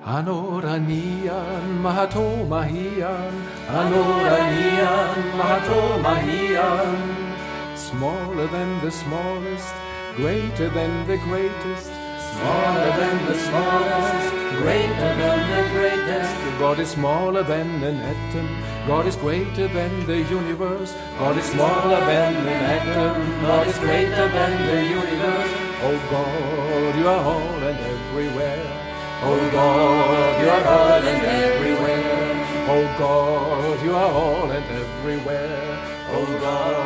Anoranian Mahato Mahian, Anoranian Mahato Mahian. Smaller than the smallest, greater than the greatest. Smaller than the smallest, greater than the greatest. God is smaller than an atom. God is greater than the universe. God is smaller than an atom. God is greater than the universe. Oh God, you are all and everywhere. Oh God, you are all and everywhere. Oh God, you are all and everywhere. Oh God.